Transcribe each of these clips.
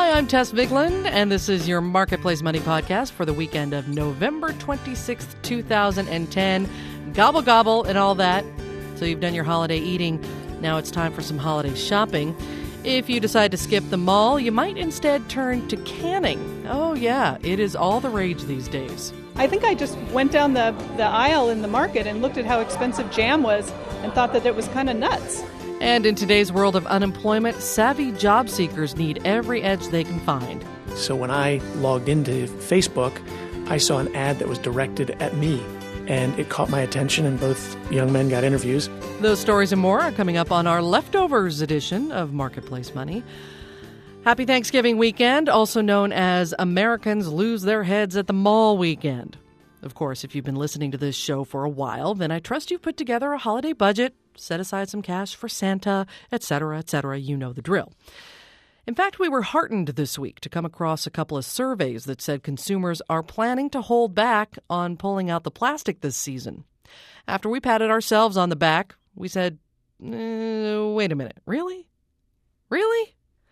Hi, I'm Tess Vigland, and this is your Marketplace Money podcast for the weekend of November 26th, 2010. Gobble, gobble, and all that. So you've done your holiday eating. Now it's time for some holiday shopping. If you decide to skip the mall, you might instead turn to canning. Oh, yeah, it is all the rage these days. I think I just went down the aisle in the market and looked at how expensive jam was and thought that it was kind of nuts. And in today's world of unemployment, savvy job seekers need every edge they can find. So when I logged into Facebook, I saw an ad that was directed at me, and it caught my attention, and both young men got interviews. Those stories and more are coming up on our Leftovers edition of Marketplace Money. Happy Thanksgiving weekend, also known as Americans Lose Their Heads at the Mall weekend. Of course, if you've been listening to this show for a while, then I trust you've put together a holiday budget, set aside some cash for Santa, etc., etc. You know the drill. In fact, we were heartened this week to come across a couple of surveys that said consumers are planning to hold back on pulling out the plastic this season. After we patted ourselves on the back, we said, wait a minute, really? Really?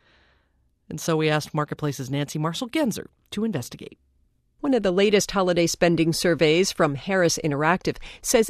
And so we asked Marketplace's Nancy Marshall-Genzer to investigate. One of the latest holiday spending surveys from Harris Interactive says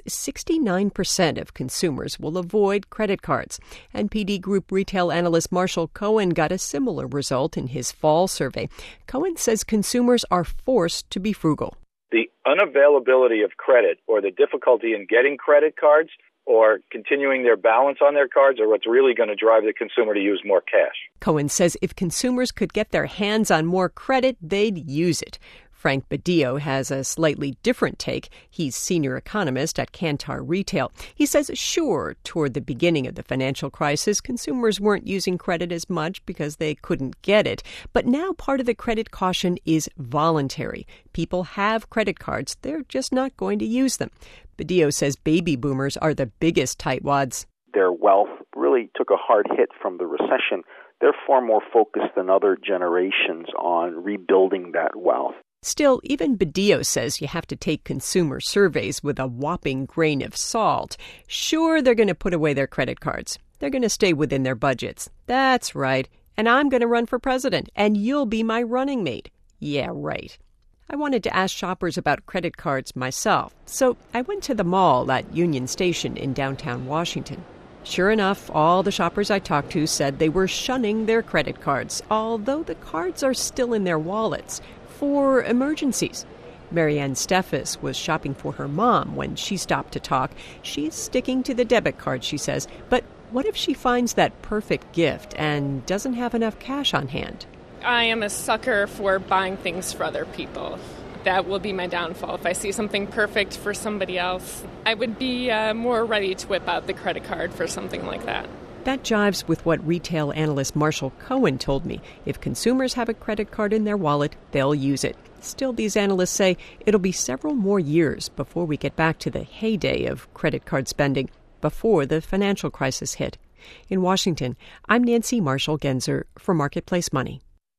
69% of consumers will avoid credit cards. NPD Group retail analyst Marshall Cohen got a similar result in his fall survey. Cohen says consumers are forced to be frugal. The unavailability of credit or the difficulty in getting credit cards or continuing their balance on their cards are what's really going to drive the consumer to use more cash. Cohen says if consumers could get their hands on more credit, they'd use it. Frank Badillo has a slightly different take. He's senior economist at Kantar Retail. He says, sure, toward the beginning of the financial crisis, consumers weren't using credit as much because they couldn't get it. But now part of the credit caution is voluntary. People have credit cards. They're just not going to use them. Badillo says baby boomers are the biggest tightwads. Their wealth really took a hard hit from the recession. They're far more focused than other generations on rebuilding that wealth. Still, even Badillo says you have to take consumer surveys with a whopping grain of salt. Sure, they're going to put away their credit cards. They're going to stay within their budgets. That's right. And I'm going to run for president, and you'll be my running mate. Yeah, right. I wanted to ask shoppers about credit cards myself, so I went to the mall at Union Station in downtown Washington. Sure enough, all the shoppers I talked to said they were shunning their credit cards, although the cards are still in their wallets for emergencies. Marianne Steffes was shopping for her mom when she stopped to talk. She's sticking to the debit card, she says. But what if she finds that perfect gift and doesn't have enough cash on hand? I am a sucker for buying things for other people. That will be my downfall. If I see something perfect for somebody else, I would be more ready to whip out the credit card for something like that. That jives with what retail analyst Marshall Cohen told me. If consumers have a credit card in their wallet, they'll use it. Still, these analysts say it'll be several more years before we get back to the heyday of credit card spending, before the financial crisis hit. In Washington, I'm Nancy Marshall-Genzer for Marketplace Money.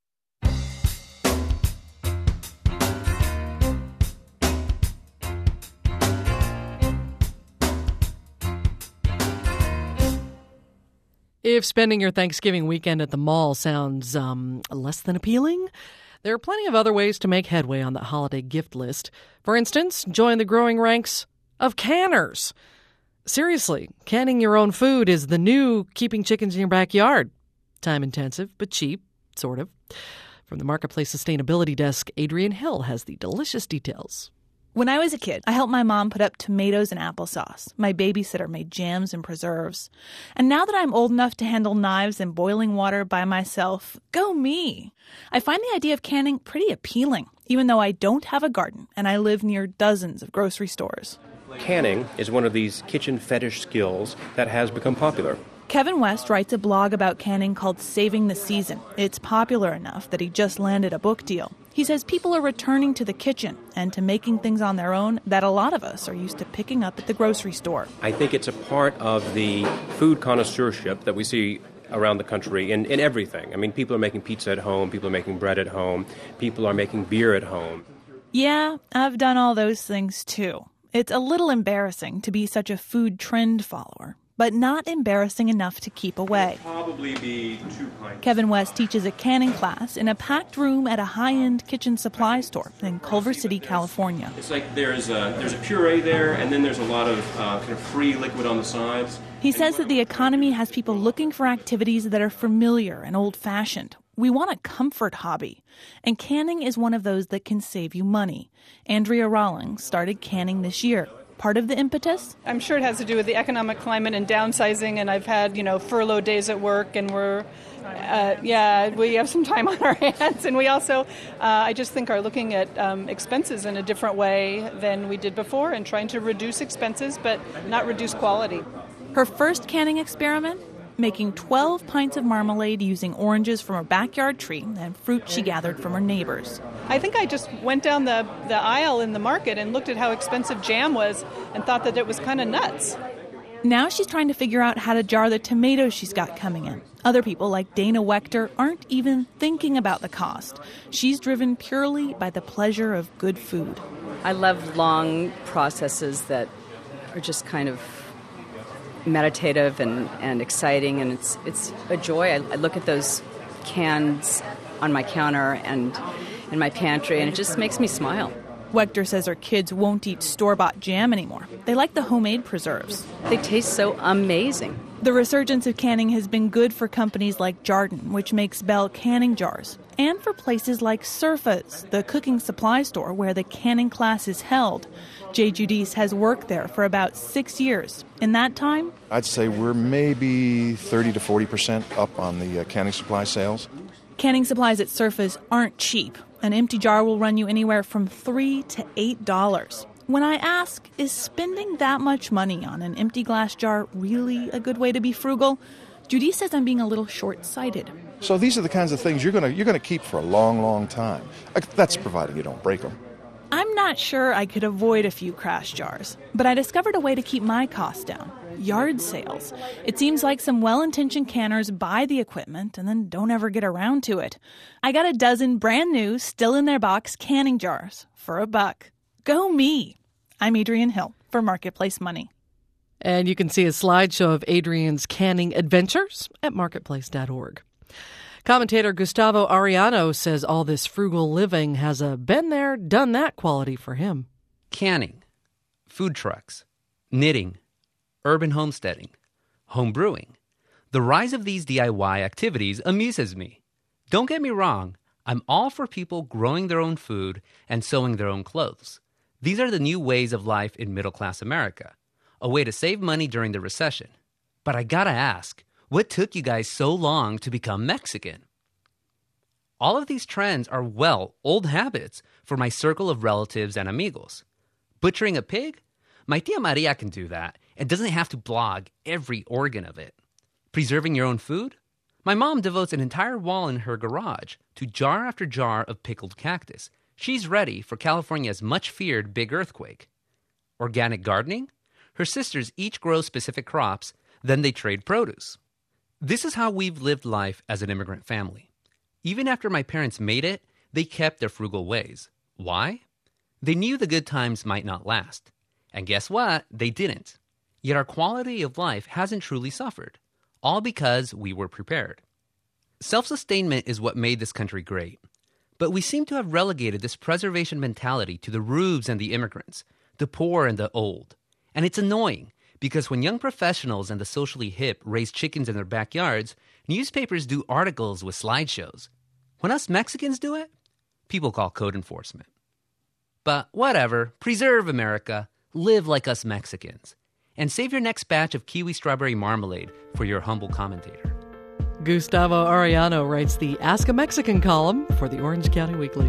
If spending your Thanksgiving weekend at the mall sounds less than appealing, there are plenty of other ways to make headway on the holiday gift list. For instance, join the growing ranks of canners. Seriously, canning your own food is the new keeping chickens in your backyard. Time-intensive, but cheap, sort of. From the Marketplace Sustainability Desk, Adrienne Hill has the delicious details. When I was a kid, I helped my mom put up tomatoes and applesauce. My babysitter made jams and preserves. And now that I'm old enough to handle knives and boiling water by myself, go me! I find the idea of canning pretty appealing, even though I don't have a garden and I live near dozens of grocery stores. Canning is one of these kitchen fetish skills that has become popular. Kevin West writes a blog about canning called Saving the Season. It's popular enough that he just landed a book deal. He says people are returning to the kitchen and to making things on their own that a lot of us are used to picking up at the grocery store. I think it's a part of the food connoisseurship that we see around the country in everything. I mean, people are making pizza at home, people are making bread at home, people are making beer at home. Yeah, I've done all those things too. It's a little embarrassing to be such a food trend follower. but not embarrassing enough to keep away. Probably be 2 pints. Kevin West teaches a canning class in a packed room at a high-end kitchen supply store in Culver City, California. It's like there's a puree there, and then there's a lot of kind of free liquid on the sides. He says that the economy has people looking for activities that are familiar and old-fashioned. We want a comfort hobby, and canning is one of those that can save you money. Andrea Rawlings started canning this year. Part of the impetus? I'm sure it has to do with the economic climate and downsizing, and I've had, furlough days at work, and we have some time on our hands. And we also, I just think, are looking at expenses in a different way than we did before and trying to reduce expenses, but not reduce quality. Her first canning experiment? Making 12 pints of marmalade using oranges from her backyard tree and fruit she gathered from her neighbors. I think I just went down the aisle in the market and looked at how expensive jam was and thought that it was kind of nuts. Now she's trying to figure out how to jar the tomatoes she's got coming in. Other people like Dana Wechter aren't even thinking about the cost. She's driven purely by the pleasure of good food. I love long processes that are just kind of meditative and exciting, and it's a joy. I look at those cans on my counter and in my pantry, and it just makes me smile. Wechter says her kids won't eat store-bought jam anymore. They like the homemade preserves. They taste so amazing. The resurgence of canning has been good for companies like Jarden, which makes Bell canning jars, and for places like Surfa's, the cooking supply store where the canning class is held. Jay Judice has worked there for about 6 years. In that time, I'd say we're maybe 30 to 40% up on the canning supply sales. Canning supplies at Surface aren't cheap. An empty jar will run you anywhere from $3 to $8. When I ask, is spending that much money on an empty glass jar really a good way to be frugal? Judy says I'm being a little short-sighted. So these are the kinds of things you're going to keep for a long, long time. That's providing you don't break them. I'm not sure I could avoid a few crash jars, but I discovered a way to keep my costs down. Yard sales. It seems like some well-intentioned canners buy the equipment and then don't ever get around to it. I got a dozen brand new, still in their box canning jars for $1. Go me! I'm Adrienne Hill for Marketplace Money. And you can see a slideshow of Adrienne's canning adventures at marketplace.org. Commentator Gustavo Arellano says all this frugal living has a been there, done that quality for him. Canning, food trucks, knitting, urban homesteading, home brewing. The rise of these DIY activities amuses me. Don't get me wrong, I'm all for people growing their own food and sewing their own clothes. These are the new ways of life in middle-class America, a way to save money during the recession. But I gotta ask, what took you guys so long to become Mexican? All of these trends are, old habits for my circle of relatives and amigos. Butchering a pig? My tia Maria can do that and doesn't have to blog every organ of it. Preserving your own food? My mom devotes an entire wall in her garage to jar after jar of pickled cactus. She's ready for California's much-feared big earthquake. Organic gardening? Her sisters each grow specific crops, then they trade produce. This is how we've lived life as an immigrant family. Even after my parents made it, they kept their frugal ways. Why? They knew the good times might not last. And guess what? They didn't. Yet our quality of life hasn't truly suffered, all because we were prepared. Self-sustainment is what made this country great. But we seem to have relegated this preservation mentality to the rubes and the immigrants, the poor and the old. And it's annoying, because when young professionals and the socially hip raise chickens in their backyards, newspapers do articles with slideshows. When us Mexicans do it, people call code enforcement. But whatever, preserve America, live like us Mexicans, and save your next batch of kiwi strawberry marmalade for your humble commentator. Gustavo Arellano writes the Ask a Mexican column for the Orange County Weekly.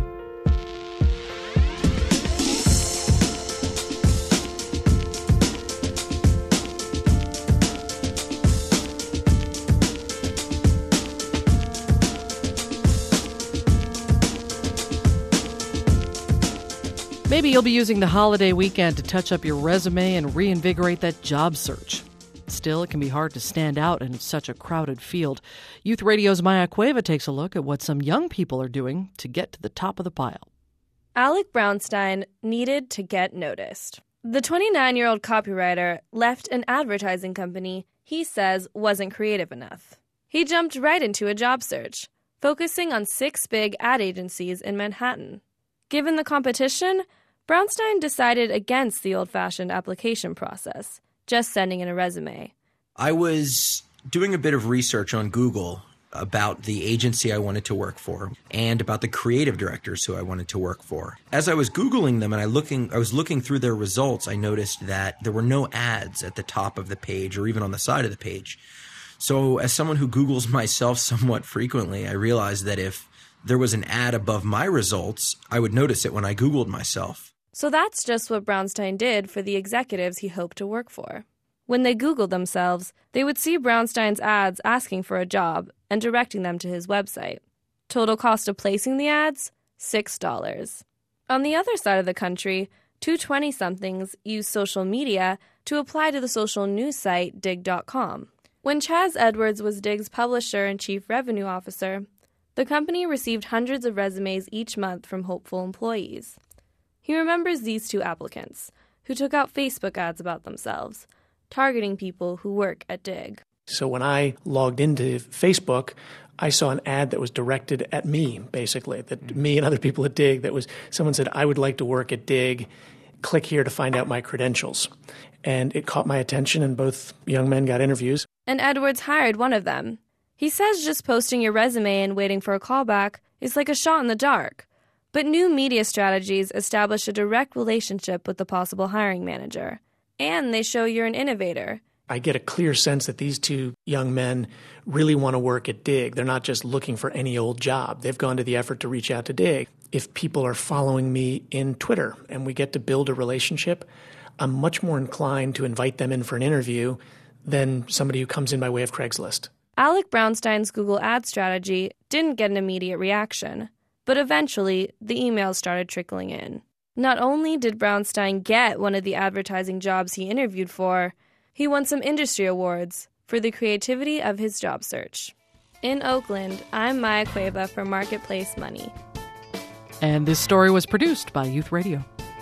Maybe you'll be using the holiday weekend to touch up your resume and reinvigorate that job search. Still, it can be hard to stand out in such a crowded field. Youth Radio's Maya Cueva takes a look at what some young people are doing to get to the top of the pile. Alec Brownstein needed to get noticed. The 29-year-old copywriter left an advertising company he says wasn't creative enough. He jumped right into a job search, focusing on 6 big ad agencies in Manhattan. Given the competition, Brownstein decided against the old-fashioned application process, just sending in a resume. I was doing a bit of research on Google about the agency I wanted to work for and about the creative directors who I wanted to work for. As I was Googling them and I was looking through their results, I noticed that there were no ads at the top of the page or even on the side of the page. So as someone who Googles myself somewhat frequently, I realized that if there was an ad above my results, I would notice it when I Googled myself. So that's just what Brownstein did for the executives he hoped to work for. When they Googled themselves, they would see Brownstein's ads asking for a job and directing them to his website. Total cost of placing the ads? $6. On the other side of the country, 2 20-somethings use social media to apply to the social news site Digg.com. When Chaz Edwards was Digg's publisher and chief revenue officer, the company received hundreds of resumes each month from hopeful employees. He remembers these 2 applicants, who took out Facebook ads about themselves, targeting people who work at Digg. So when I logged into Facebook, I saw an ad that was directed at me, basically, that me and other people at Digg, someone said, I would like to work at Digg. Click here to find out my credentials. And it caught my attention, and both young men got interviews. And Edwards hired one of them. He says just posting your resume and waiting for a callback is like a shot in the dark. But new media strategies establish a direct relationship with the possible hiring manager. And they show you're an innovator. I get a clear sense that these 2 young men really want to work at Digg. They're not just looking for any old job. They've gone to the effort to reach out to Digg. If people are following me in Twitter and we get to build a relationship, I'm much more inclined to invite them in for an interview than somebody who comes in by way of Craigslist. Alec Brownstein's Google ad strategy didn't get an immediate reaction, but eventually the emails started trickling in. Not only did Brownstein get one of the advertising jobs he interviewed for, he won some industry awards for the creativity of his job search. In Oakland, I'm Maya Cueva for Marketplace Money. And this story was produced by Youth Radio.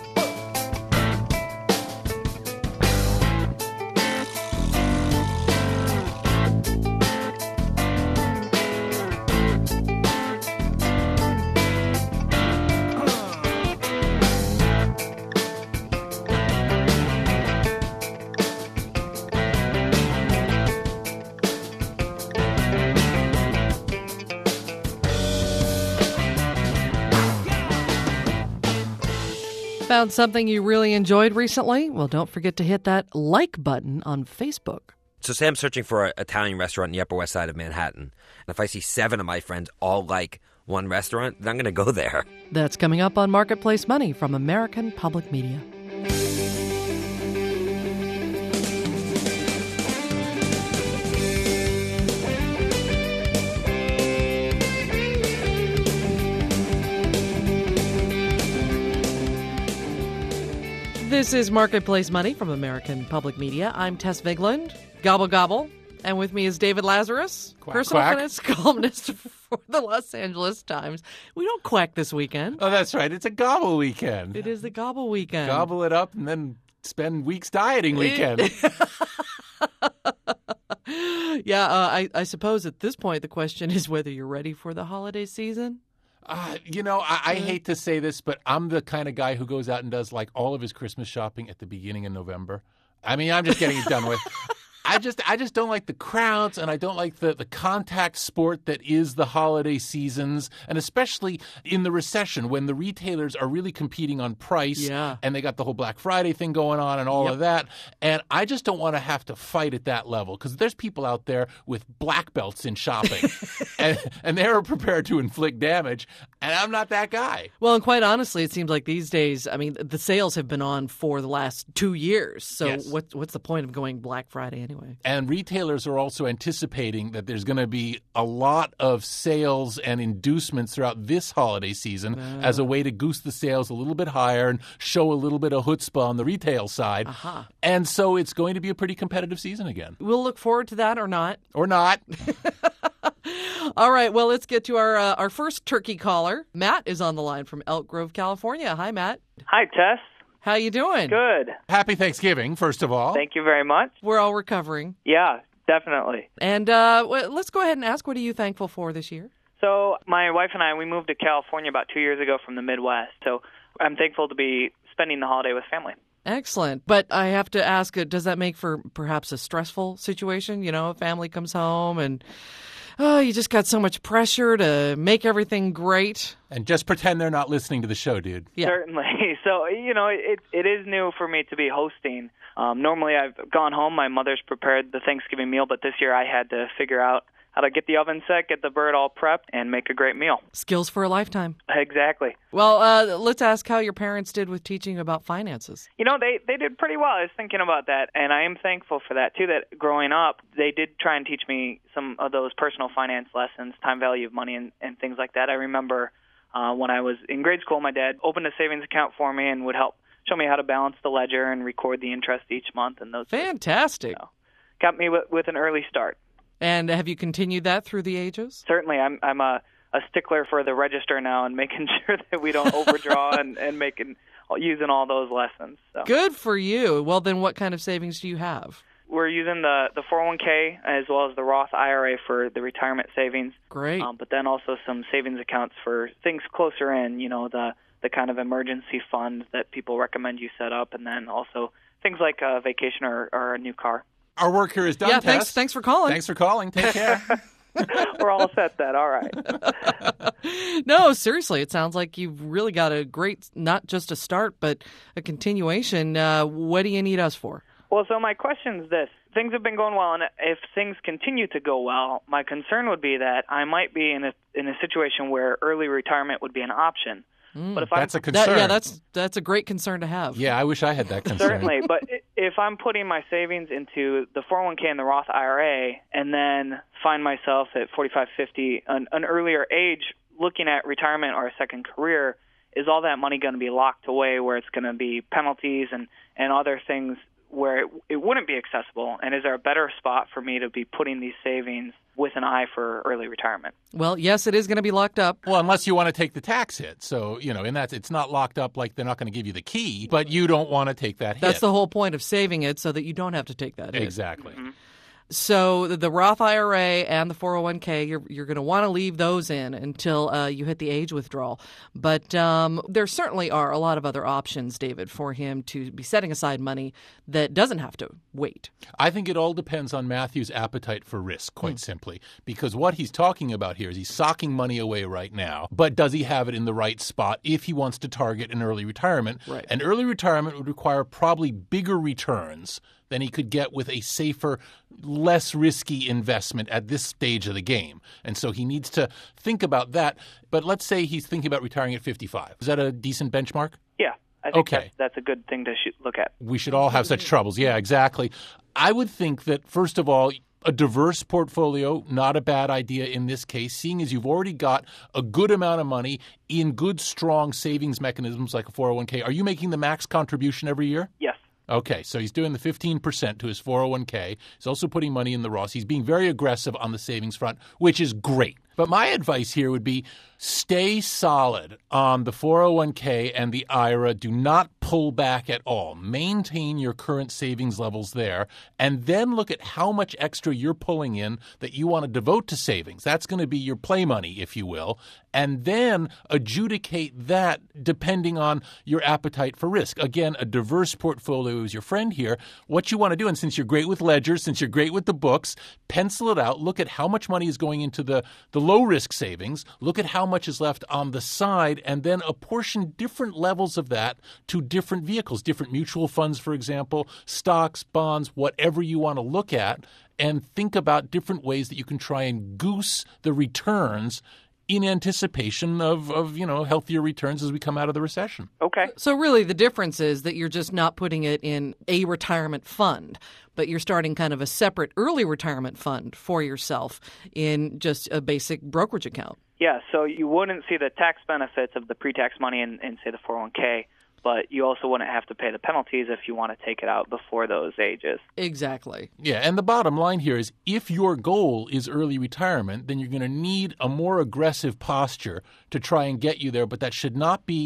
Found something you really enjoyed recently? Well, don't forget to hit that like button on Facebook. So say I'm searching for an Italian restaurant in the Upper West Side of Manhattan. And if I see 7 of my friends all like one restaurant, then I'm going to go there. That's coming up on Marketplace Money from American Public Media. This is Marketplace Money from American Public Media. I'm Tess Vigland. Gobble, gobble. And with me is David Lazarus, quack, personal quack. finance columnist for the Los Angeles Times. We don't quack this weekend. Oh, that's right. It's a gobble weekend. It is the gobble weekend. Gobble it up and then spend weeks dieting weekend. Yeah, I suppose at this point the question is whether you're ready for the holiday season. I hate to say this, but I'm the kind of guy who goes out and does like all of his Christmas shopping at the beginning of November. I mean, I'm just getting it done with. I just don't like the crowds, and I don't like the contact sport that is the holiday seasons, and especially in the recession when the retailers are really competing on price, and they got the whole Black Friday thing going on and all of that. And I just don't want to have to fight at that level because there's people out there with black belts in shopping, and they're prepared to inflict damage, and I'm not that guy. Well, and quite honestly, it seems like these days, I mean, the sales have been on for the last 2 years, so Yes. what's the point of going Black Friday anyway? And retailers are also anticipating that there's going to be a lot of sales and inducements throughout this holiday season as a way to goose the sales a little bit higher and show a little bit of chutzpah on the retail side. And so it's going to be a pretty competitive season again. We'll look forward to that or not. Or not. All right, well, let's get to our first turkey caller. Matt is on the line from Elk Grove, California. Hi, Matt. Hi, Tess. How you doing? Good. Happy Thanksgiving, first of all. Thank you very much. We're all recovering. Yeah. Definitely. And let's go ahead and ask, what are you thankful for this year? So my wife and I, we moved to California about 2 years ago from the Midwest. So I'm thankful to be spending the holiday with family. Excellent. But I have to ask, does that make for perhaps a stressful situation? You know, a family comes home and, you just got so much pressure to make everything great. And just pretend they're not listening to the show, dude. Yeah. Certainly. So, it is new for me to be hosting. Normally I've gone home, my mother's prepared the Thanksgiving meal, but this year I had to figure out how to get the oven set, get the bird all prepped, and make a great meal. Skills for a lifetime. Exactly. Well, let's ask how your parents did with teaching about finances. They did pretty well. I was thinking about that, and I am thankful for that, too, that growing up, they did try and teach me some of those personal finance lessons, time value of money, and things like that. I remember when I was in grade school, my dad opened a savings account for me and would help show me how to balance the ledger and record the interest each month. And those fantastic. Got me with an early start. And have you continued that through the ages? Certainly. I'm a stickler for the register now and making sure that we don't overdraw and using all those lessons. So. Good for you. Well, then what kind of savings do you have? We're using the 401k as well as the Roth IRA for the retirement savings. Great. But then also some savings accounts for things closer in, the kind of emergency fund that people recommend you set up, and then also things like a vacation or a new car. Our work here is done, Yeah, Tess. thanks for calling. Thanks for calling. Take care. We're all set then. All right. No, seriously, it sounds like you've really got a great, not just a start, but a continuation. What do you need us for? Well, so my question is this. Things have been going well, and if things continue to go well, my concern would be that I might be in a situation where early retirement would be an option. But if that's a concern. That's a great concern to have. Yeah, I wish I had that concern. Certainly, but if I'm putting my savings into the 401k and the Roth IRA and then find myself at 45, 50, an earlier age looking at retirement or a second career, is all that money going to be locked away where it's going to be penalties and other things where it wouldn't be accessible? And is there a better spot for me to be putting these savings with an eye for early retirement? Well, yes, it is going to be locked up. Well, unless you want to take the tax hit. So, in that, it's not locked up like they're not going to give you the key, but you don't want to take that hit. That's the whole point of saving it, so that you don't have to take that hit. Exactly. Mm-hmm. So the Roth IRA and the 401k, you're going to want to leave those in until you hit the age withdrawal. But there certainly are a lot of other options, David, for him to be setting aside money that doesn't have to wait. I think it all depends on Matthew's appetite for risk, quite simply, because what he's talking about here is he's socking money away right now, but does he have it in the right spot if he wants to target an early retirement? Right. An early retirement would require probably bigger returns than he could get with a safer, less risky investment at this stage of the game. And so he needs to think about that. But let's say he's thinking about retiring at 55. Is that a decent benchmark? Yeah, I think Okay. that's a good thing to look at. We should all have such troubles. Yeah, exactly. I would think that, first of all, a diverse portfolio, not a bad idea in this case, seeing as you've already got a good amount of money in good, strong savings mechanisms like a 401k. Are you making the max contribution every year? Yes. Okay, so he's doing the 15% to his 401k. He's also putting money in the Roth. He's being very aggressive on the savings front, which is great. But my advice here would be stay solid on the 401k and the IRA. Do not pull back at all. Maintain your current savings levels there, and then look at how much extra you're pulling in that you want to devote to savings. That's going to be your play money, if you will, and then adjudicate that depending on your appetite for risk. Again, a diverse portfolio is your friend here. What you want to do, and since you're great with ledgers, since you're great with the books, pencil it out. Look at how much money is going into the low-risk savings. Look at how much is left on the side, and then apportion different levels of that to different vehicles, different mutual funds, for example, stocks, bonds, whatever you want to look at, and think about different ways that you can try and goose the returns in anticipation of healthier returns as we come out of the recession. Okay. So really the difference is that you're just not putting it in a retirement fund, but you're starting kind of a separate early retirement fund for yourself in just a basic brokerage account. Yeah, so you wouldn't see the tax benefits of the pre-tax money in say, the 401k, but you also wouldn't have to pay the penalties if you want to take it out before those ages. Exactly. Yeah, and the bottom line here is if your goal is early retirement, then you're going to need a more aggressive posture to try and get you there, but that should not be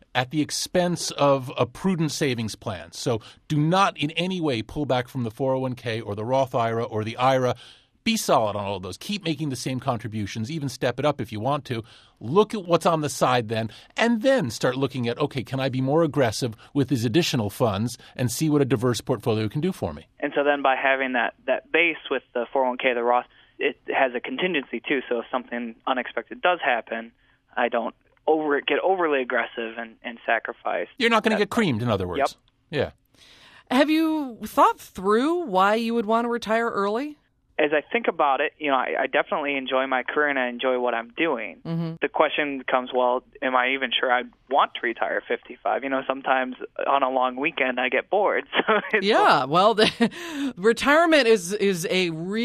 at the expense of a prudent savings plan. So do not in any way pull back from the 401k or the Roth IRA or the IRA. Be solid on all of those. Keep making the same contributions, even step it up if you want to. Look at what's on the side then, and then start looking at, okay, can I be more aggressive with these additional funds and see what a diverse portfolio can do for me? And so then by having that base with the 401k, the Roth, it has a contingency too. So if something unexpected does happen, I don't get overly aggressive and sacrifice. You're not going to get creamed, in other words. Yep. Yeah. Have you thought through why you would want to retire early? As I think about it, I definitely enjoy my career and I enjoy what I'm doing. Mm-hmm. The question becomes, well, am I even sure I want to retire at 55? Sometimes on a long weekend I get bored. Yeah, well, retirement is a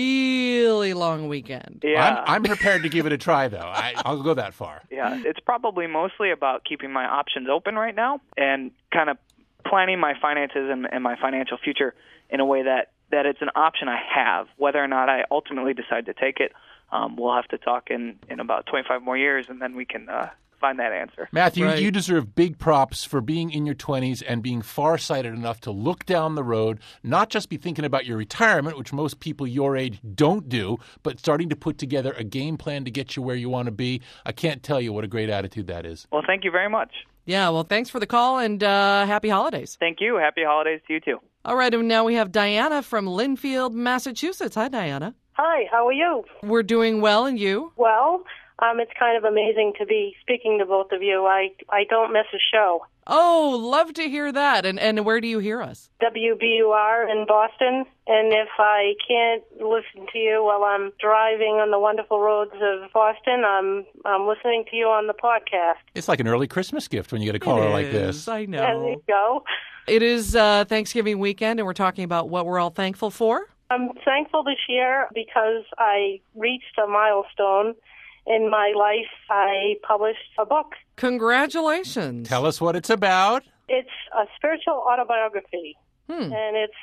really long weekend. Yeah. I'm prepared to give it a try, though. I'll go that far. Yeah, it's probably mostly about keeping my options open right now and kind of planning my finances and my financial future in a way that it's an option I have. Whether or not I ultimately decide to take it, we'll have to talk in about 25 more years, and then we can find that answer. Matthew, Right. You deserve big props for being in your 20s and being farsighted enough to look down the road, not just be thinking about your retirement, which most people your age don't do, but starting to put together a game plan to get you where you want to be. I can't tell you what a great attitude that is. Well, thank you very much. Yeah, well, thanks for the call, and happy holidays. Thank you. Happy holidays to you, too. All right, and now we have Diana from Linfield, Massachusetts. Hi, Diana. Hi, how are you? We're doing well, and you? Well, it's kind of amazing to be speaking to both of you. I don't miss a show. Oh, love to hear that. And where do you hear us? WBUR in Boston. And if I can't listen to you while I'm driving on the wonderful roads of Boston, I'm listening to you on the podcast. It's like an early Christmas gift when you get a caller like this. I know. There you go. It is Thanksgiving weekend, and we're talking about what we're all thankful for. I'm thankful this year because I reached a milestone in my life. I published a book. Congratulations. Tell us what it's about. It's a spiritual autobiography, and its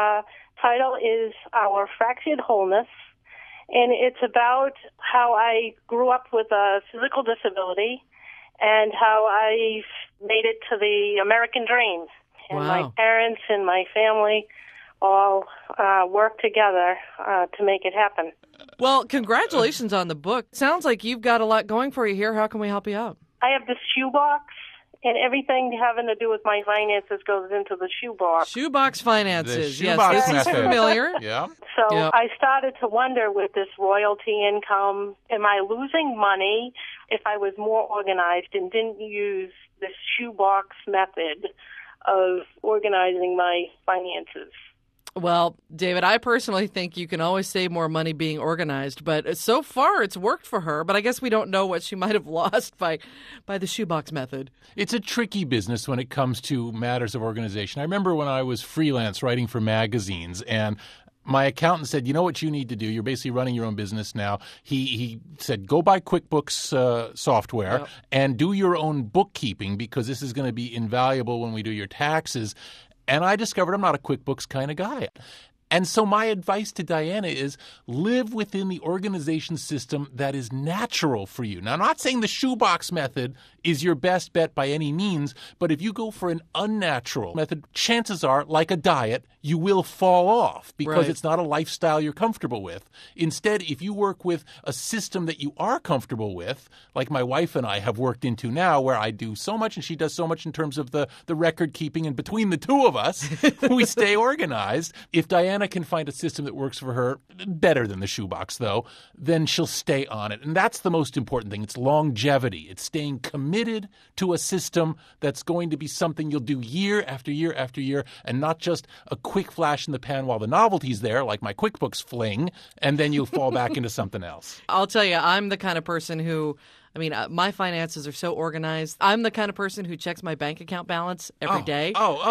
title is Our Fractured Wholeness, and it's about how I grew up with a physical disability and how I made it to the American dream. And my parents and my family all work together to make it happen. Well, congratulations on the book. Sounds like you've got a lot going for you here. How can we help you out? I have this shoebox, and everything having to do with my finances goes into the shoebox. Shoebox finances. The shoebox yes, this method. is familiar. Yeah. So I started to wonder with this royalty income, am I losing money if I was more organized and didn't use this shoebox method of organizing my finances? Well, David, I personally think you can always save more money being organized, but so far it's worked for her, but I guess we don't know what she might have lost by the shoebox method. It's a tricky business when it comes to matters of organization. I remember when I was freelance writing for magazines, and my accountant said, you know what you need to do? You're basically running your own business now. He said, go buy QuickBooks software and do your own bookkeeping because this is going to be invaluable when we do your taxes. And I discovered I'm not a QuickBooks kind of guy. And so my advice to Diana is live within the organization system that is natural for you. Now, I'm not saying the shoebox method is your best bet by any means, but if you go for an unnatural method, chances are, like a diet, you will fall off because it's not a lifestyle you're comfortable with. Instead, if you work with a system that you are comfortable with, like my wife and I have worked into now, where I do so much and she does so much in terms of the record keeping, and between the two of us, we stay organized. If Diana can find a system that works for her, better than the shoebox though, then she'll stay on it. And that's the most important thing. It's longevity. It's staying committed to a system that's going to be something you'll do year after year after year, and not just a quick flash in the pan while the novelty's there, like my QuickBooks fling, and then you'll fall back into something else. I'll tell you, I'm the kind of person who, my finances are so organized. I'm the kind of person who checks my bank account balance every day.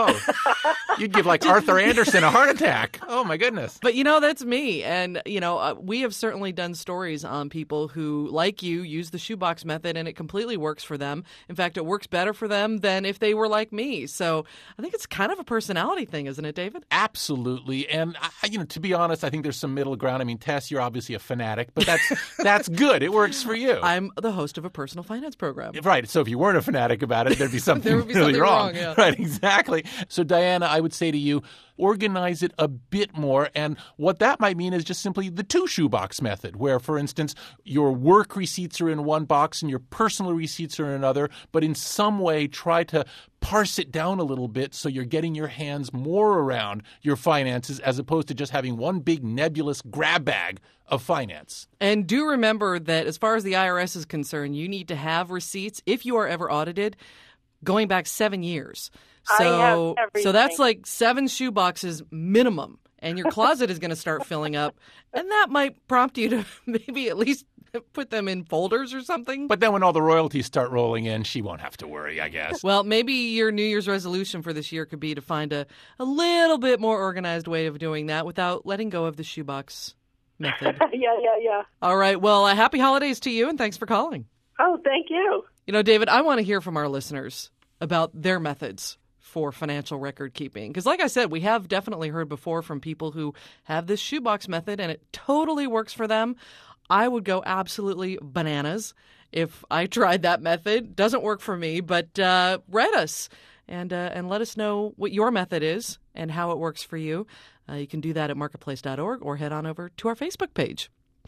You'd give like Arthur Anderson a heart attack. Oh, my goodness. But, that's me. And, we have certainly done stories on people who, like you, use the shoebox method, and it completely works for them. In fact, it works better for them than if they were like me. So I think it's kind of a personality thing, isn't it, David? Absolutely. And, to be honest, I think there's some middle ground. Tess, you're obviously a fanatic, but that's good. It works for you. I'm the host host of a personal finance program. Right. So if you weren't a fanatic about it, there'd be something There would be really something wrong, yeah. Right, exactly. So, Diana, I would say to you, organize it a bit more. And what that might mean is just simply the 2 shoebox method, where, for instance, your work receipts are in one box and your personal receipts are in another, but in some way try to parse it down a little bit so you're getting your hands more around your finances as opposed to just having one big nebulous grab bag of finance. And do remember that as far as the IRS is concerned, you need to have receipts, if you are ever audited, going back 7 years. So that's like 7 shoeboxes minimum, and your closet is going to start filling up, and that might prompt you to maybe at least put them in folders or something. But then when all the royalties start rolling in, she won't have to worry, I guess. Well, maybe your New Year's resolution for this year could be to find a little bit more organized way of doing that without letting go of the shoebox method. Yeah. All right. Well, happy holidays to you, and thanks for calling. Oh, thank you. You know, David, I want to hear from our listeners about their methods for financial record keeping. Because like I said, we have definitely heard before from people who have this shoebox method, and it totally works for them. I would go absolutely bananas if I tried that method. Doesn't work for me, but write us and let us know what your method is and how it works for you. You can do that at marketplace.org or head on over to our Facebook page.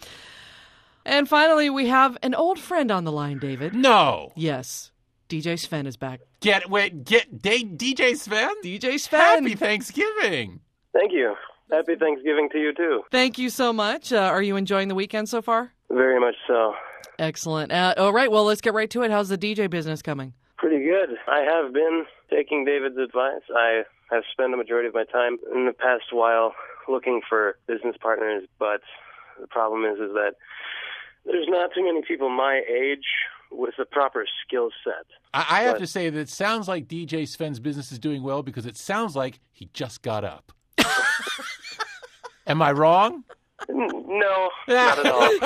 And finally, we have an old friend on the line, David. No. Yes. DJ Sven is back. DJ Sven? DJ Sven. Happy Thanksgiving. Thank you. Happy Thanksgiving to you, too. Thank you so much. Are you enjoying the weekend so far? Very much so. Excellent. All right, well, let's get right to it. How's the DJ business coming? Pretty good. I have been taking David's advice. I have spent a majority of my time in the past while looking for business partners, but the problem is that there's not too many people my age with the proper skill set. I have to say that it sounds like DJ Sven's business is doing well because it sounds like he just got up. Am I wrong? No, not at all.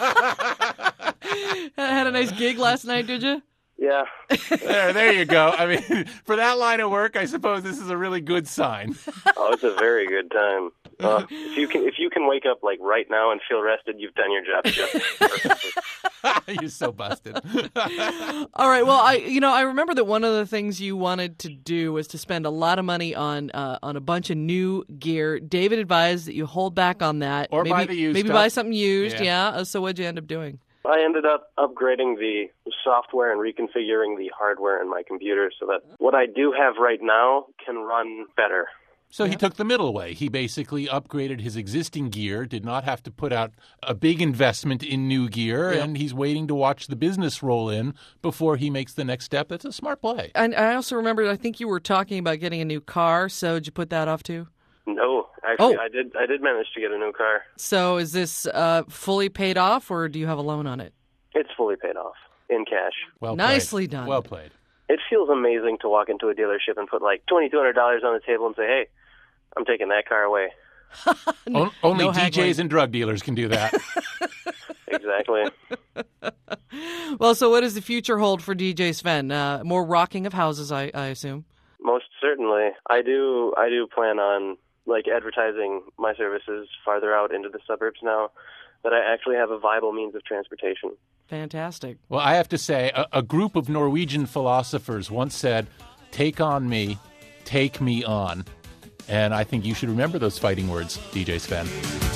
Had a nice gig last night, did you? Yeah. There you go. I mean, for that line of work, I suppose this is a really good sign. Oh, it's a very good time. If you can wake up like right now and feel rested, you've done your job just perfectly. You're so busted. All right. Well, I remember that one of the things you wanted to do was to spend a lot of money on a bunch of new gear. David advised that you hold back on that, or buy the used. Maybe stuff. Buy something used. Yeah. So what'd you end up doing? I ended up upgrading the software and reconfiguring the hardware in my computer so that what I do have right now can run better. So he took the middle way. He basically upgraded his existing gear, did not have to put out a big investment in new gear, and he's waiting to watch the business roll in before he makes the next step. That's a smart play. And I also remember, I think you were talking about getting a new car, so did you put that off too? No, actually, I did manage to get a new car. So is this fully paid off, or do you have a loan on it? It's fully paid off in cash. Well Nicely done. Well played. It feels amazing to walk into a dealership and put like $2,200 on the table and say, hey, I'm taking that car away. Only DJs and drug dealers can do that. Exactly. Well, so what does the future hold for DJ Sven? More rocking of houses, I assume? Most certainly. I do plan on advertising my services farther out into the suburbs now that I actually have a viable means of transportation. Fantastic. Well, I have to say, a group of Norwegian philosophers once said, take on me, take me on. And I think you should remember those fighting words, DJ Sven.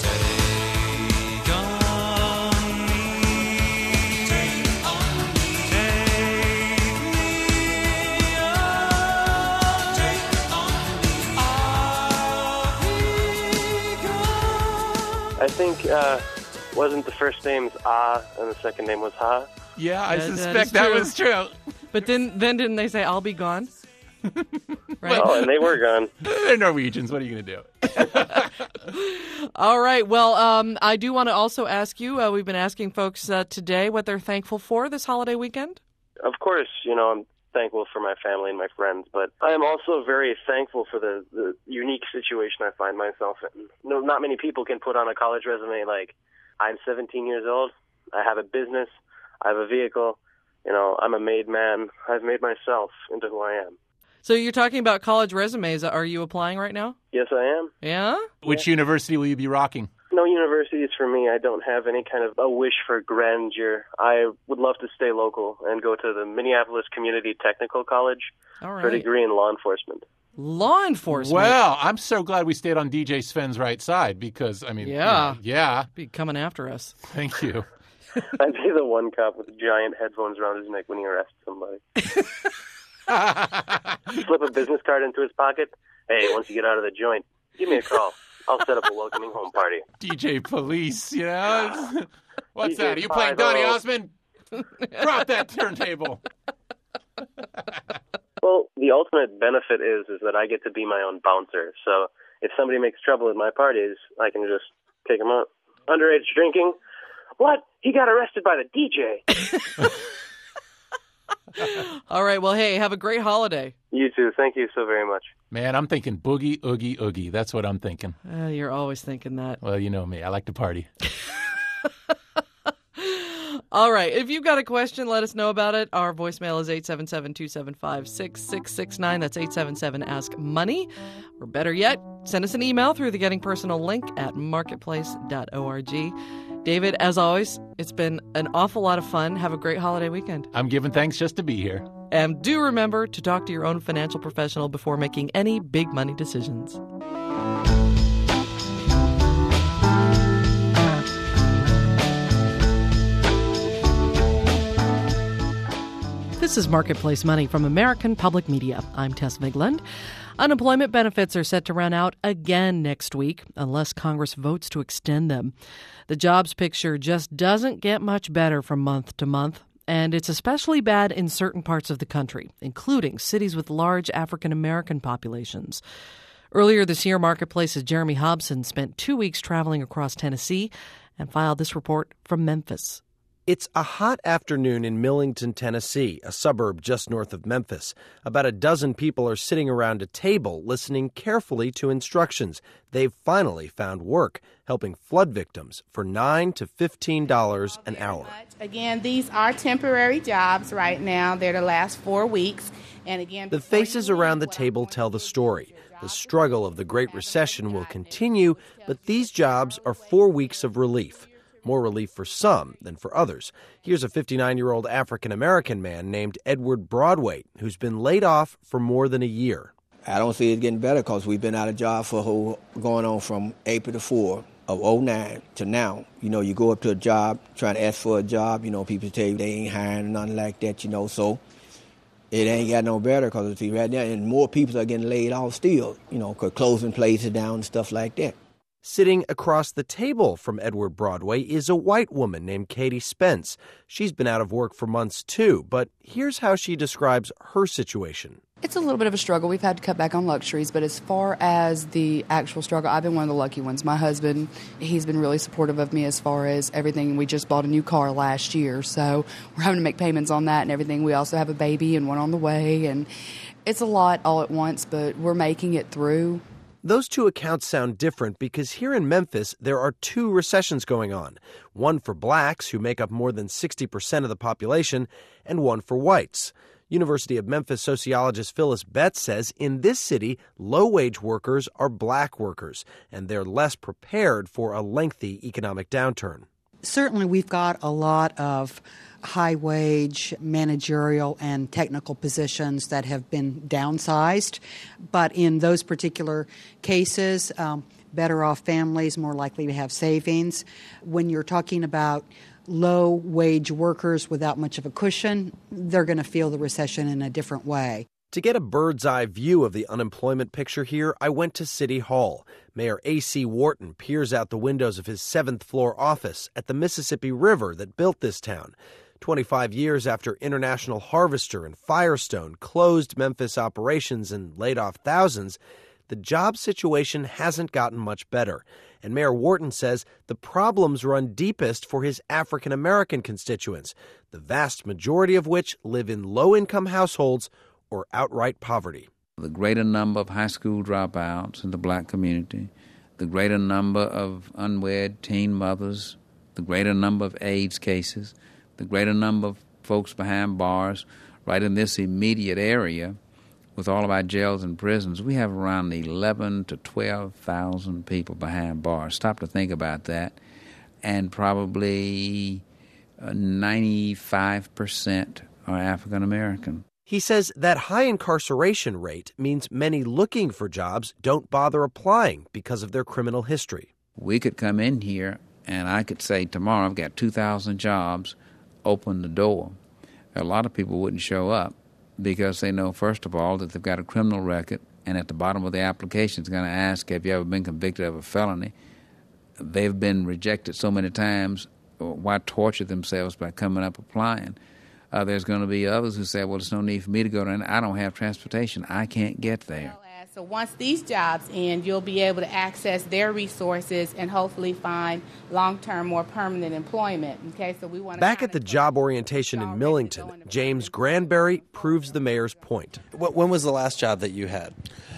I think wasn't the first name's Ah and the second name was Ha? Yeah, I suspect that was true. But then didn't they say, I'll be gone? Right? Oh, and they were gone. They're Norwegians. What are you going to do? All right. Well, I do want to also ask you, we've been asking folks today what they're thankful for this holiday weekend. Of course, I'm thankful for my family and my friends, but I am also very thankful for the unique situation I find myself in. No, not many people can put on a college resume like, I'm 17 years old, I have a business, I have a vehicle, I'm a made man, I've made myself into who I am. So you're talking about college resumes. Are you applying right now? Yes, I am. Yeah? Which university will you be rocking? No universities for me. I don't have any kind of a wish for grandeur. I would love to stay local and go to the Minneapolis Community Technical College for a degree in law enforcement. Law enforcement? Well, I'm so glad we stayed on DJ Sven's right side because, I mean, yeah. Be coming after us. Thank you. I'd be the one cop with giant headphones around his neck when he arrests somebody. Slip a business card into his pocket. Hey, once you get out of the joint, give me a call. I'll set up a welcoming home party. DJ Police, you know? What's DJ that? Are you playing Donny Osmond? Drop that turntable. Well, the ultimate benefit is that I get to be my own bouncer. So if somebody makes trouble at my parties, I can just take them out. Underage drinking? What? He got arrested by the DJ. All right. Well, hey, have a great holiday. You too. Thank you so very much. Man, I'm thinking boogie, oogie, oogie. That's what I'm thinking. You're always thinking that. Well, you know me. I like to party. All right. If you've got a question, let us know about it. Our voicemail is 877-275-6669. That's 877-ASK-MONEY. Or better yet, send us an email through the Getting Personal link at marketplace.org. David, as always, it's been an awful lot of fun. Have a great holiday weekend. I'm giving thanks just to be here. And do remember to talk to your own financial professional before making any big money decisions. This is Marketplace Money from American Public Media. I'm Tess Vigland. Unemployment benefits are set to run out again next week unless Congress votes to extend them. The jobs picture just doesn't get much better from month to month, and it's especially bad in certain parts of the country, including cities with large African American populations. Earlier this year, Marketplace's Jeremy Hobson spent 2 weeks traveling across Tennessee and filed this report from Memphis. It's a hot afternoon in Millington, Tennessee, a suburb just north of Memphis. About a dozen people are sitting around a table listening carefully to instructions. They've finally found work, helping flood victims for $9 to $15 an hour. Again, these are temporary jobs right now. They're to last 4 weeks. And again, the faces around the table tell the story. The struggle of the Great Recession will continue, but these jobs are 4 weeks of relief. More relief for some than for others. Here's a 59-year-old African-American man named Edward Broadway, who's been laid off for more than a year. I don't see it getting better because we've been out of job for going on from April the 4th of 2009 to now. You know, you go up to a job, trying to ask for a job, you know, people tell you they ain't hiring or nothing like that, you know, so it ain't got no better because right now, and more people are getting laid off still, you know, because closing places down and stuff like that. Sitting across the table from Edward Broadway is a white woman named Katie Spence. She's been out of work for months, too, but here's how she describes her situation. It's a little bit of a struggle. We've had to cut back on luxuries, but as far as the actual struggle, I've been one of the lucky ones. My husband, he's been really supportive of me as far as everything. We just bought a new car last year, so we're having to make payments on that and everything. We also have a baby and one on the way, and it's a lot all at once, but we're making it through. Those two accounts sound different because here in Memphis, there are two recessions going on. One for blacks, who make up more than 60% of the population, and one for whites. University of Memphis sociologist Phyllis Betts says in this city, low-wage workers are black workers, and they're less prepared for a lengthy economic downturn. Certainly, we've got a lot of high-wage managerial and technical positions that have been downsized. But in those particular cases, better-off families more likely to have savings. When you're talking about low-wage workers without much of a cushion, they're going to feel the recession in a different way. To get a bird's-eye view of the unemployment picture here, I went to City Hall. Mayor A.C. Wharton peers out the windows of his 7th-floor office at the Mississippi River that built this town. 25 years after International Harvester and Firestone closed Memphis operations and laid off thousands, the job situation hasn't gotten much better. And Mayor Wharton says the problems run deepest for his African-American constituents, the vast majority of which live in low-income households or outright poverty. The greater number of high school dropouts in the black community, the greater number of unwed teen mothers, the greater number of AIDS cases, the greater number of folks behind bars right in this immediate area with all of our jails and prisons, we have around 11 to 12,000 people behind bars. Stop to think about that. And probably 95% are African American. He says that high incarceration rate means many looking for jobs don't bother applying because of their criminal history. We could come in here and I could say tomorrow I've got 2,000 jobs, open the door. A lot of people wouldn't show up because they know, first of all, that they've got a criminal record, and at the bottom of the application it's going to ask, have you ever been convicted of a felony? They've been rejected so many times, why torture themselves by coming up applying? There's going to be others who say, well, there's no need for me to go there. I don't have transportation. I can't get there. So once these jobs end, you'll be able to access their resources and hopefully find long-term, more permanent employment. Okay, so we want to Back at the job orientation in Millington, James Granberry proves the mayor's point. When was the last job that you had?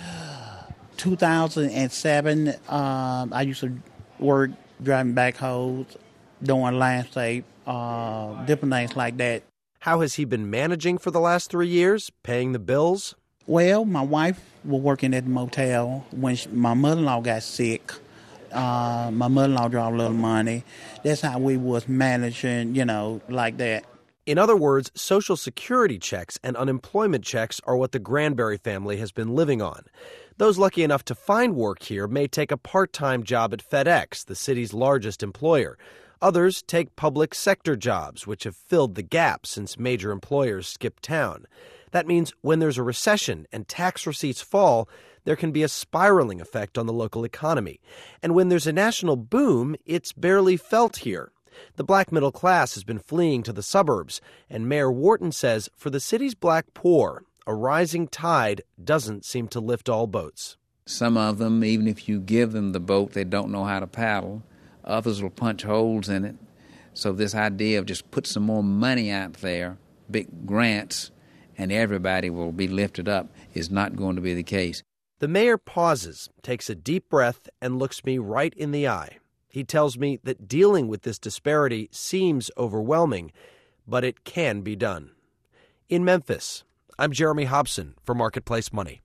2007. I used to work driving backhoes, doing landscape, different things like that. How has he been managing for the last 3 years, paying the bills? Well, my wife was working at the motel when my mother-in-law got sick. My mother-in-law dropped a little money. That's how we was managing, like that. In other words, Social Security checks and unemployment checks are what the Granberry family has been living on. Those lucky enough to find work here may take a part-time job at FedEx, the city's largest employer. Others take public sector jobs, which have filled the gap since major employers skipped town. That means when there's a recession and tax receipts fall, there can be a spiraling effect on the local economy. And when there's a national boom, it's barely felt here. The black middle class has been fleeing to the suburbs, and Mayor Wharton says for the city's black poor, a rising tide doesn't seem to lift all boats. Some of them, even if you give them the boat, they don't know how to paddle. Others will punch holes in it. So this idea of just put some more money out there, big grants, and everybody will be lifted up is not going to be the case. The mayor pauses, takes a deep breath, and looks me right in the eye. He tells me that dealing with this disparity seems overwhelming, but it can be done. In Memphis, I'm Jeremy Hobson for Marketplace Money.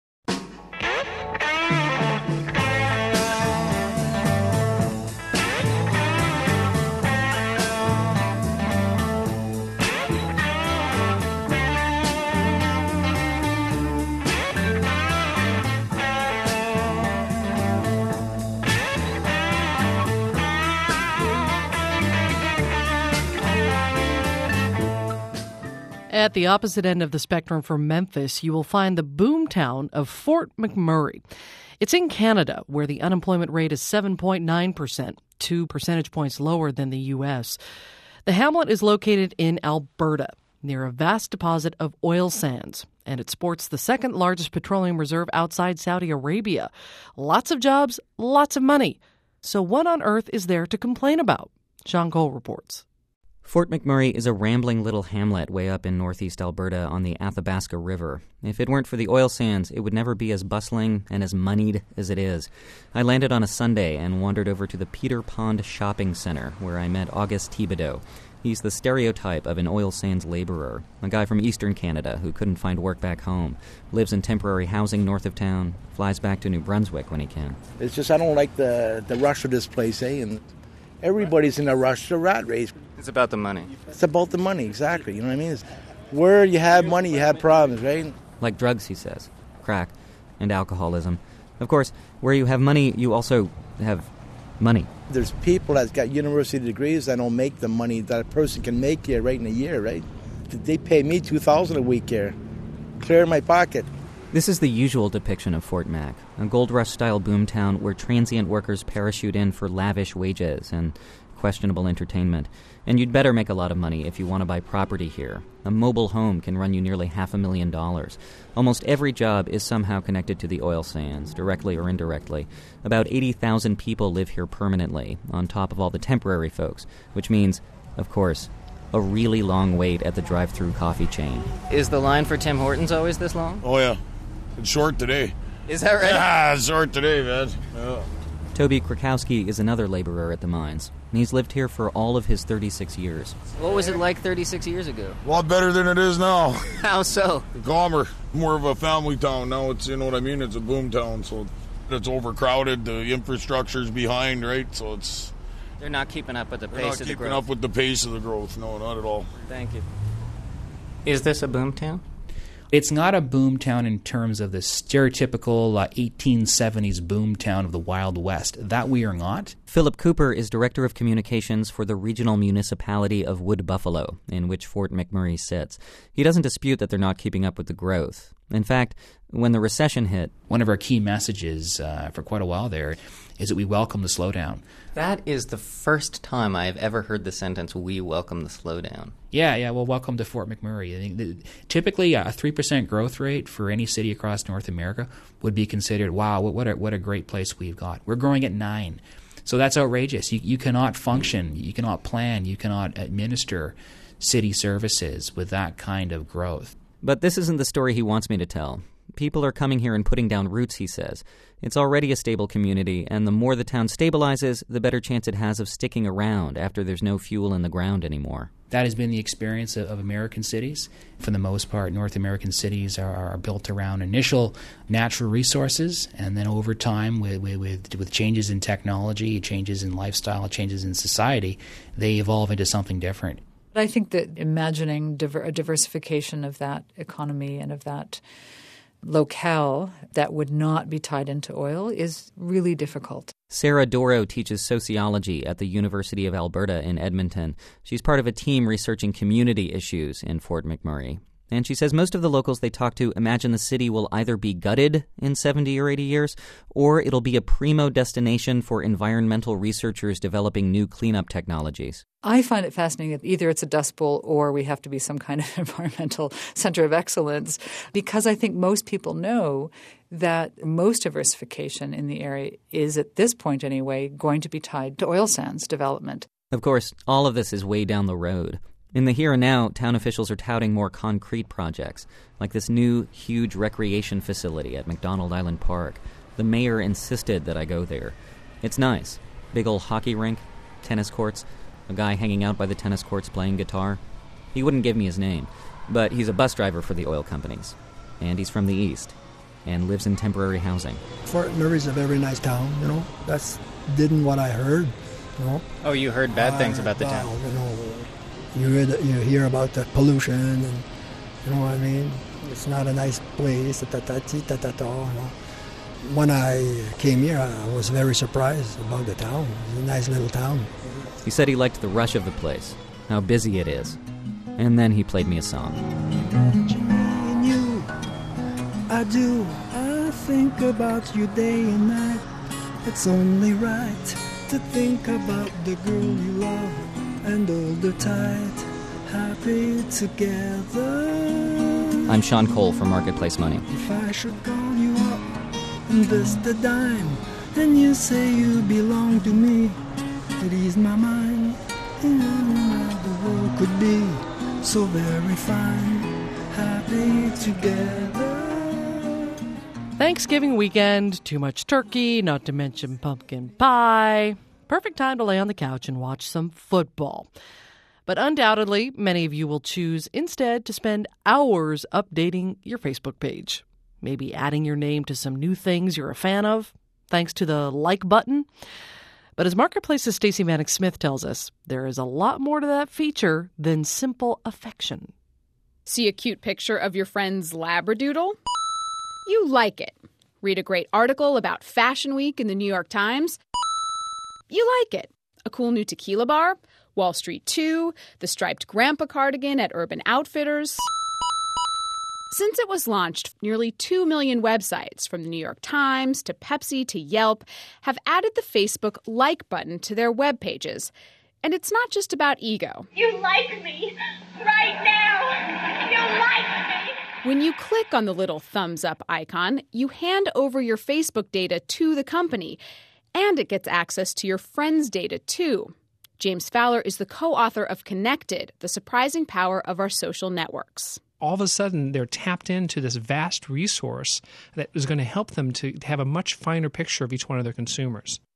At the opposite end of the spectrum for Memphis, you will find the boomtown of Fort McMurray. It's in Canada, where the unemployment rate is 7.9%, 2 percentage points lower than the U.S. The hamlet is located in Alberta, near a vast deposit of oil sands, and it sports the second largest petroleum reserve outside Saudi Arabia. Lots of jobs, lots of money. So what on earth is there to complain about? Sean Cole reports. Fort McMurray is a rambling little hamlet way up in northeast Alberta on the Athabasca River. If it weren't for the oil sands, it would never be as bustling and as moneyed as it is. I landed on a Sunday and wandered over to the Peter Pond Shopping Center, where I met August Thibodeau. He's the stereotype of an oil sands laborer, a guy from eastern Canada who couldn't find work back home, lives in temporary housing north of town, flies back to New Brunswick when he can. It's just I don't like the rush of this place, and everybody's in a rush, the rat race. It's about the money. It's about the money, exactly. You know what I mean? It's where you have money, you have problems, right? Like drugs, he says, crack, and alcoholism. Of course, where you have money, you also have money. There's people that's got university degrees that don't make the money that a person can make here right in a year, right? They pay me $2,000 a week here, clear in my pocket. This is the usual depiction of Fort Mac, a gold rush-style boomtown where transient workers parachute in for lavish wages and questionable entertainment. And you'd better make a lot of money if you want to buy property here. A mobile home can run you nearly $500,000. Almost every job is somehow connected to the oil sands, directly or indirectly. About 80,000 people live here permanently, on top of all the temporary folks, which means, of course, a really long wait at the drive-thru coffee chain. Is the line for Tim Hortons always this long? Oh, yeah. It's short today. Is that right? Yeah, it's short today, man. Yeah. Toby Krakowski is another laborer at the mines. He's lived here for all of his 36 years. What was it like 36 years ago? A lot better than it is now. How so? Calmer, more of a family town. Now it's, you know what I mean, it's a boom town, so it's overcrowded, the infrastructure's behind, right? So it's... They're not keeping up with the pace of the growth. They're not keeping up with the pace of the growth, no, not at all. Thank you. Is this a boom town? It's not a boom town in terms of the stereotypical 1870s boom town of the Wild West. That we are not. Philip Cooper is Director of Communications for the regional municipality of Wood Buffalo, in which Fort McMurray sits. He doesn't dispute that they're not keeping up with the growth. In fact, when the recession hit... One of our key messages for quite a while there is that we welcome the slowdown. That is the first time I have ever heard the sentence, "We welcome the slowdown." Yeah, well, welcome to Fort McMurray. I think typically a 3% growth rate for any city across North America would be considered, wow, what a great place we've got. We're growing at 9%. So that's outrageous. You cannot function, you cannot plan, you cannot administer city services with that kind of growth. But this isn't the story he wants me to tell. People are coming here and putting down roots, he says. It's already a stable community, and the more the town stabilizes, the better chance it has of sticking around after there's no fuel in the ground anymore. That has been the experience of American cities. For the most part, North American cities are built around initial natural resources, and then over time, with changes in technology, changes in lifestyle, changes in society, they evolve into something different. I think that imagining a diversification of that economy and of that locale that would not be tied into oil is really difficult. Sarah Doro teaches sociology at the University of Alberta in Edmonton. She's part of a team researching community issues in Fort McMurray. And she says most of the locals they talk to imagine the city will either be gutted in 70 or 80 years, or it'll be a primo destination for environmental researchers developing new cleanup technologies. I find it fascinating that either it's a dust bowl or we have to be some kind of environmental center of excellence, because I think most people know that most diversification in the area is, at this point anyway, going to be tied to oil sands development. Of course, all of this is way down the road. In the here and now, town officials are touting more concrete projects, like this new, huge recreation facility at McDonald Island Park. The mayor insisted that I go there. It's nice. Big old hockey rink, tennis courts, a guy hanging out by the tennis courts playing guitar. He wouldn't give me his name, but he's a bus driver for the oil companies. And he's from the East, and lives in temporary housing. Fort McMurray's a very nice town, you know. That's didn't what I heard, you know. Oh, you heard bad things about the town. You know, you hear about the pollution, and you know what I mean. It's not a nice place. You know. When I came here, I was very surprised about the town. It's a nice little town. He said he liked the rush of the place, how busy it is. And then he played me a song. You, I do. I think about you day and night. It's only right to think about the girl you love. And hold her tight, happy together. I'm Sean Cole from Marketplace Money. If I should call you up, invest a dime, and you say you belong to me, it ease my mind, and the world could be so very fine, happy together. Thanksgiving weekend, too much turkey, not to mention pumpkin pie. Perfect time to lay on the couch and watch some football. But undoubtedly, many of you will choose instead to spend hours updating your Facebook page. Maybe adding your name to some new things you're a fan of, thanks to the like button. But as Marketplace's Stacey Vanek-Smith tells us, there is a lot more to that feature than simple affection. See a cute picture of your friend's Labradoodle? You like it. Read a great article about Fashion Week in the New York Times? You like it. A cool new tequila bar, Wall Street 2, the striped grandpa cardigan at Urban Outfitters. Since it was launched, nearly 2 million websites, from the New York Times to Pepsi to Yelp, have added the Facebook like button to their web pages. And it's not just about ego. You like me right now. You like me. When you click on the little thumbs up icon, you hand over your Facebook data to the company. And it gets access to your friends' data, too. James Fowler is the co-author of Connected, The Surprising Power of Our Social Networks. All of a sudden, they're tapped into this vast resource that is going to help them to have a much finer picture of each one of their consumers.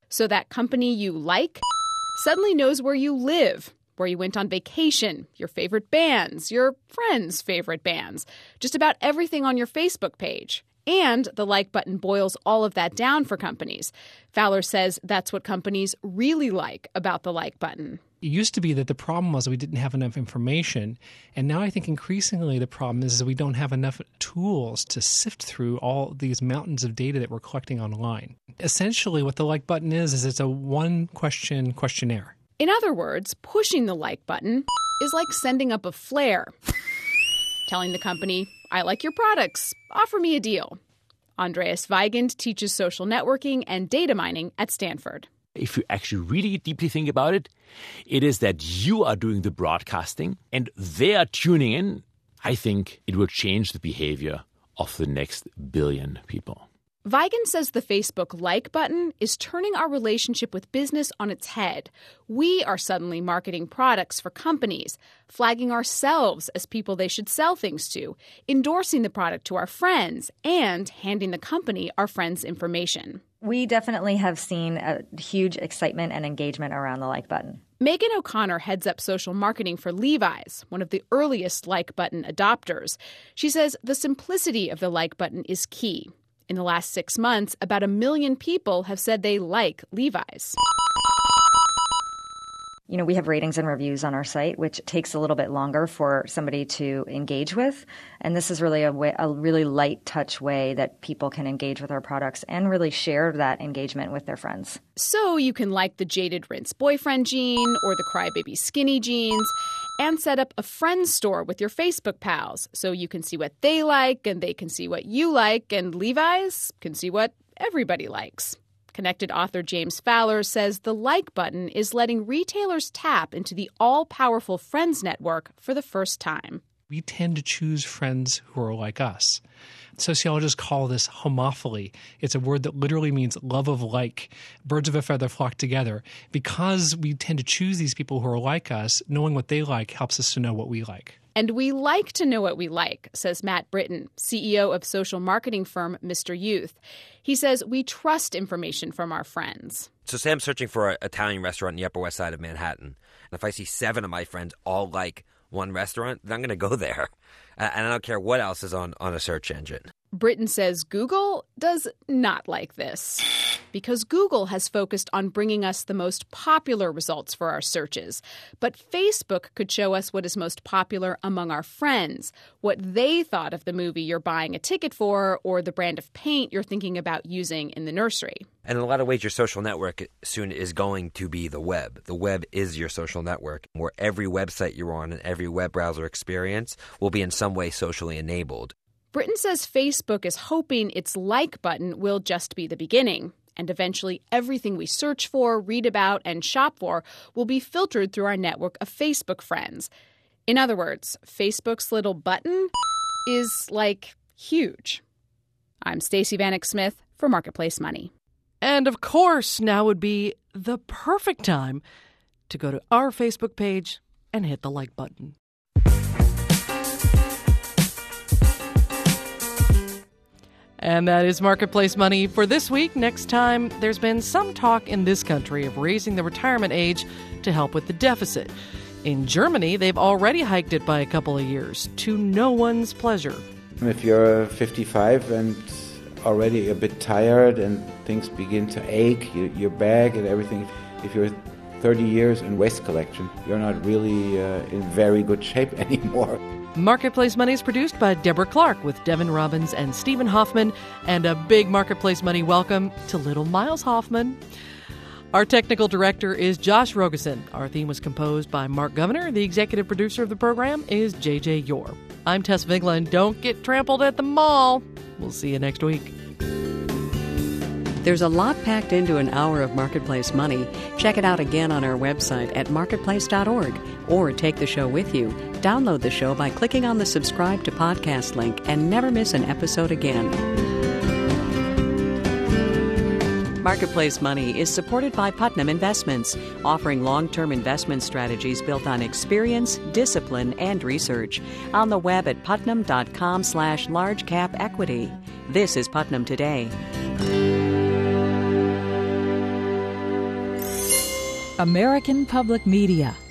So that company you like suddenly knows where you live, where you went on vacation, your favorite bands, your friends' favorite bands, just about everything on your Facebook page. And the like button boils all of that down for companies. Fowler says that's what companies really like about the like button. It used to be that the problem was we didn't have enough information. And now I think increasingly the problem is that we don't have enough tools to sift through all these mountains of data that we're collecting online. Essentially, what the like button is it's a one-question questionnaire. In other words, pushing the like button is like sending up a flare, telling the company, I like your products, offer me a deal. Andreas Weigand teaches social networking and data mining at Stanford. If you actually really deeply think about it, it is that you are doing the broadcasting and they are tuning in. I think it will change the behavior of the next billion people. Weigand says the Facebook like button is turning our relationship with business on its head. We are suddenly marketing products for companies, flagging ourselves as people they should sell things to, endorsing the product to our friends, and handing the company our friends' information. We definitely have seen a huge excitement and engagement around the like button. Megan O'Connor heads up social marketing for Levi's, one of the earliest like button adopters. She says the simplicity of the like button is key. In the last 6 months, about 1 million people have said they like Levi's. You know, we have ratings and reviews on our site, which takes a little bit longer for somebody to engage with. And this is really a really light touch way that people can engage with our products and really share that engagement with their friends. So you can like the Jaded Rinse boyfriend jean or the Crybaby skinny jeans and set up a friend store with your Facebook pals so you can see what they like and they can see what you like and Levi's can see what everybody likes. Connected author James Fowler says the like button is letting retailers tap into the all-powerful Friends network for the first time. We tend to choose friends who are like us. Sociologists call this homophily. It's a word that literally means love of like. Birds of a feather flock together. Because we tend to choose these people who are like us, knowing what they like helps us to know what we like. And we like to know what we like, says Matt Britton, CEO of social marketing firm Mr. Youth. He says we trust information from our friends. So say I'm searching for an Italian restaurant in the Upper West Side of Manhattan. And if I see 7 of my friends all like one restaurant, then I'm going to go there. And I don't care what else is on a search engine. Britton says Google does not like this because Google has focused on bringing us the most popular results for our searches. But Facebook could show us what is most popular among our friends, what they thought of the movie you're buying a ticket for or the brand of paint you're thinking about using in the nursery. And in a lot of ways, your social network soon is going to be the web. The web is your social network, where every website you're on and every web browser experience will be in some way socially enabled. Britton says Facebook is hoping its like button will just be the beginning, and eventually everything we search for, read about, and shop for will be filtered through our network of Facebook friends. In other words, Facebook's little button is, like, huge. I'm Stacey Vanek Smith for Marketplace Money. And of course, now would be the perfect time to go to our Facebook page and hit the like button. And that is Marketplace Money for this week. Next time, there's been some talk in this country of raising the retirement age to help with the deficit. In Germany, they've already hiked it by a couple of years, to no one's pleasure. If you're 55 and already a bit tired and things begin to ache, your back and everything, if you're 30 years in waste collection, you're not really in very good shape anymore. Marketplace Money is produced by Deborah Clark with Devin Robbins and Stephen Hoffman, and a big Marketplace Money welcome to little Miles Hoffman. Our technical director is Josh Rogeson. Our theme was composed by Mark Governor. The executive producer of the program is J.J. Yore. I'm Tess Vigla, and don't get trampled at the mall. We'll see you next week. There's a lot packed into an hour of Marketplace Money. Check it out again on our website at marketplace.org or take the show with you. Download the show by clicking on the subscribe to podcast link and never miss an episode again. Marketplace Money is supported by Putnam Investments, offering long-term investment strategies built on experience, discipline, and research. On the web at putnam.com/largecapequity. 'Equity. This is Putnam Today. American Public Media